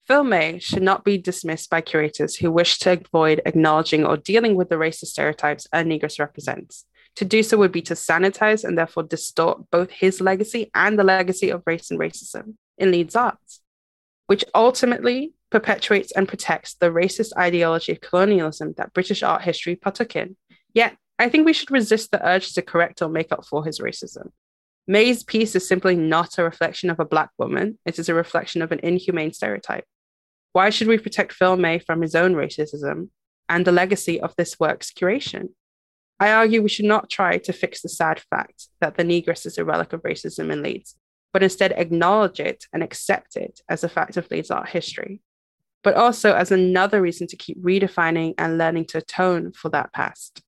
Phil May should not be dismissed by curators who wish to avoid acknowledging or dealing with the racist stereotypes a negress represents. To do so would be to sanitize and therefore distort both his legacy and the legacy of race and racism in Leeds arts, which ultimately perpetuates and protects the racist ideology of colonialism that British art history partook in. Yet, I think we should resist the urge to correct or make up for his racism. May's piece is simply not a reflection of a Black woman, it is a reflection of an inhumane stereotype. Why should we protect Phil May from his own racism and the legacy of this work's curation? I argue we should not try to fix the sad fact that the negress is a relic of racism in Leeds, but instead acknowledge it and accept it as a fact of Leeds art history, but also as another reason to keep redefining and learning to atone for that past.